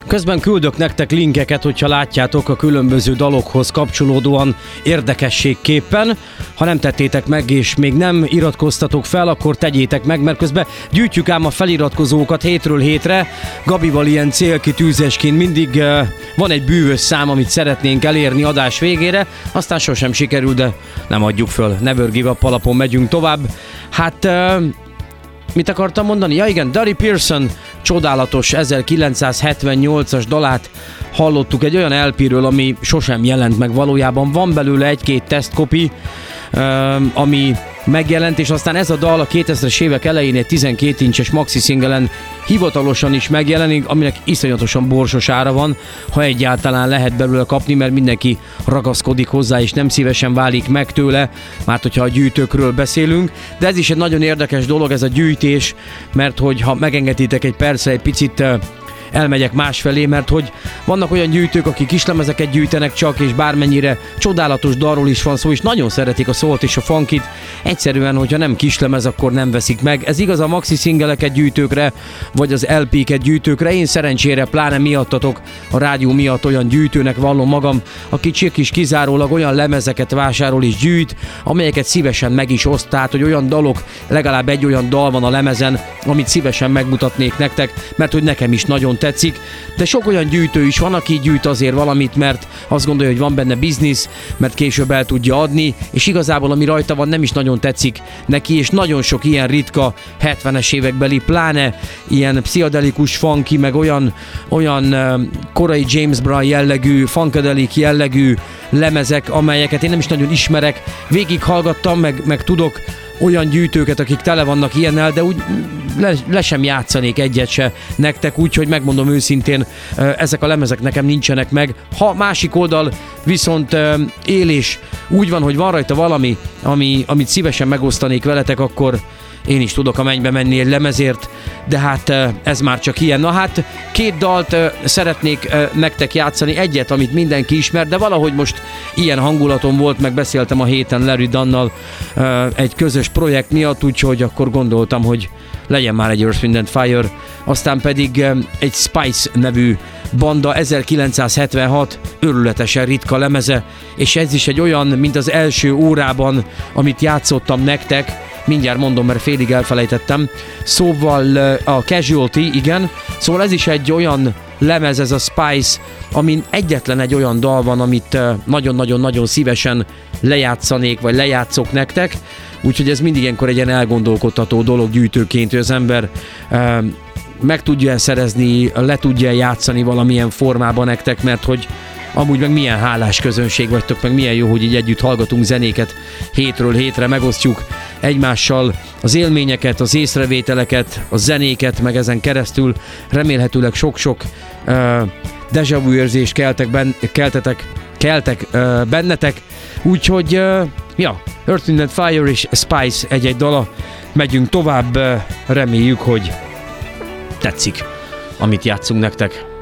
Közben küldök nektek linkeket, hogyha látjátok a különböző dalokhoz kapcsolódóan érdekességképpen. Ha nem tettétek meg és még nem iratkoztatok fel, akkor tegyétek meg, mert közben gyűjtjük ám a feliratkozókat hétről hétre. Gabival ilyen célkitűzésként mindig van egy bűvös szám, amit szeretnénk elérni adás végére, aztán sosem sikerül, de nem adjuk föl. Never give up alapon megyünk tovább. Hát... mit akartam mondani? Ja igen, Dari Pearson csodálatos 1978-as dalát hallottuk egy olyan LP-ről, ami sosem jelent meg valójában. Van belőle egy-két tesztkopi, ami megjelent, és aztán ez a dal a 2000-es évek elején egy 12 incses maxi singlen hivatalosan is megjelenik, aminek iszonyatosan borsos ára van, ha egyáltalán lehet belőle kapni, mert mindenki ragaszkodik hozzá, és nem szívesen válik meg tőle, már hogyha a gyűjtőkről beszélünk. De ez is egy nagyon érdekes dolog, ez a gyűjtés, mert hogy ha megengeditek egy percre, egy picit elmegyek másfelé, mert hogy vannak olyan gyűjtők, akik kislemezeket gyűjtenek csak, és bármennyire csodálatos dalról is van szó, és nagyon szeretik a szólt és a funkit, egyszerűen, hogyha nem kislemez, akkor nem veszik meg. Ez igaz a maxi singeleket gyűjtőkre, vagy az LP-ket gyűjtőkre. Én szerencsére, pláne miattatok, a rádió miatt olyan gyűjtőnek vallom magam, aki csak is kizárólag olyan lemezeket vásárol és gyűjt, amelyeket szívesen meg is oszt, tehát, hogy olyan dalok, legalább egy olyan dal van a lemezen, amit szívesen megmutatnék nektek, mert hogy nekem is nagyon tetszik, de sok olyan gyűjtő is van, aki gyűjt azért valamit, mert azt gondolja, hogy van benne biznisz, mert később el tudja adni, és igazából ami rajta van, nem is nagyon tetszik neki, és nagyon sok ilyen ritka 70-es évekbeli, pláne ilyen pszichedelikus funky, meg olyan korai James Brown jellegű, funkadelic jellegű lemezek, amelyeket én nem is nagyon ismerek, végighallgattam, meg tudok olyan gyűjtőket, akik tele vannak ilyennel, de úgy le sem játszanék egyet se nektek, úgyhogy megmondom őszintén, ezek a lemezek nekem nincsenek meg. Ha másik oldal viszont él és úgy van, hogy van rajta valami, amit szívesen megosztanék veletek, akkor én is tudok a mennybe menni egy lemezért, de hát ez már csak ilyen. Na hát két dalt szeretnék nektek játszani, egyet, amit mindenki ismer, de valahogy most ilyen hangulatom volt, meg beszéltem a héten Larry Dunnal egy közös projekt miatt, úgyhogy akkor gondoltam, hogy legyen már egy Earth, Wind & Fire, aztán pedig egy Spice nevű banda, 1976, őrületesen ritka lemeze, és ez is egy olyan, mint az első órában, amit játszottam nektek, mindjárt mondom, mert félig elfelejtettem, szóval a Casualty, igen, szóval ez is egy olyan lemez, ez a Spice, amin egyetlen egy olyan dal van, amit nagyon-nagyon-nagyon szívesen lejátszanék, vagy lejátszok nektek, úgyhogy ez mindig ilyenkor egy ilyen elgondolkodtató dolog gyűjtőként, hogy az ember meg tudja szerezni, le tudja játszani valamilyen formában nektek, mert hogy amúgy meg milyen hálás közönség vagytok, meg milyen jó, hogy így együtt hallgatunk zenéket hétről hétre, megosztjuk egymással az élményeket, az észrevételeket, a zenéket, meg ezen keresztül remélhetőleg sok-sok déjà vu érzést keltek bennetek, úgyhogy Earth, Wind & Fire és Spice egy-egy dala, megyünk tovább, reméljük, hogy tetszik, amit játszunk nektek.